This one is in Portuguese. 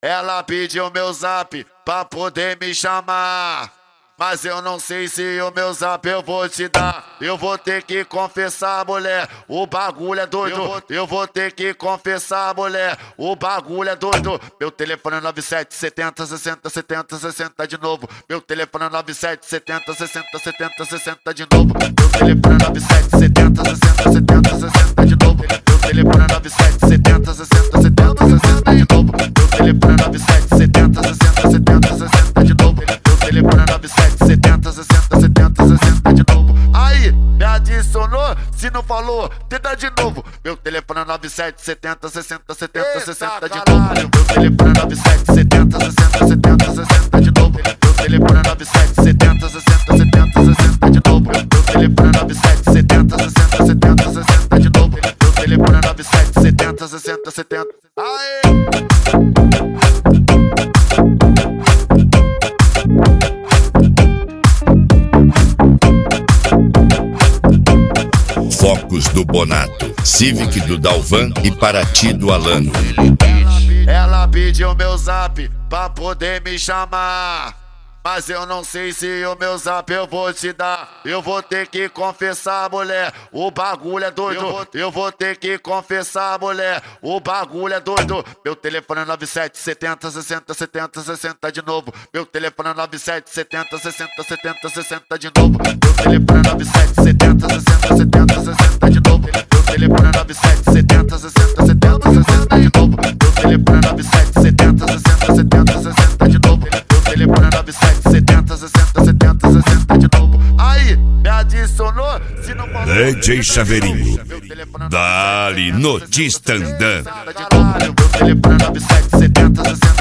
Ela pediu meu zap pra poder me chamar, mas eu não sei se o meu zap eu vou te dar. Eu vou ter que confessar, mulher, o bagulho é doido. Eu vou ter que confessar, mulher, o bagulho é doido. Meu telefone é 97 70 60 70 60 de novo. Meu telefone é 97 70 60 70 60 de novo. Meu telefone é 97 70 60 70 60 de novo. Meu telefone é 97 70 60 70 60 de novo. Meu telefone é 97 70 60 70 60 de novo. Meu telefone é 97 70 60 70 60 de novo. Aí, me adicionou? Se não falou, tenta de novo. Meu telefone é 97 70 60 70 60 de novo. Meu telefone é 97 70 60 70 60 de novo. Meu telefone é 97 70 60 70 60 de novo. Meu telefone é 97 70 60 70 60 de novo. Meu telefone é 97 70 60 70. Aê! Focus do Bonato, Civic do Dalvan e Paraty do Alano. Ela pediu meu zap pra poder me chamar, mas eu não sei se o meu zap eu vou te dar. Eu vou ter que confessar, mulher, o bagulho é doido. Eu vou ter que confessar, mulher, o bagulho é doido. Meu telefone é 97 70 60 70 60 de novo. Meu telefone é 97 70 60 70 60 de novo. Meu telefone é 97 70 60 70 60 de novo. Meu telefone é 97 70 60 70 60 de novo. Meu telefone é 97 70 60 70 60 de novo. Meu telefone é 97 70 60 70 60 de novo. Aí, me adicionou? Se não falou, DJ Chaveirinho, dali no Distandã. Meu telefone é 97 70 60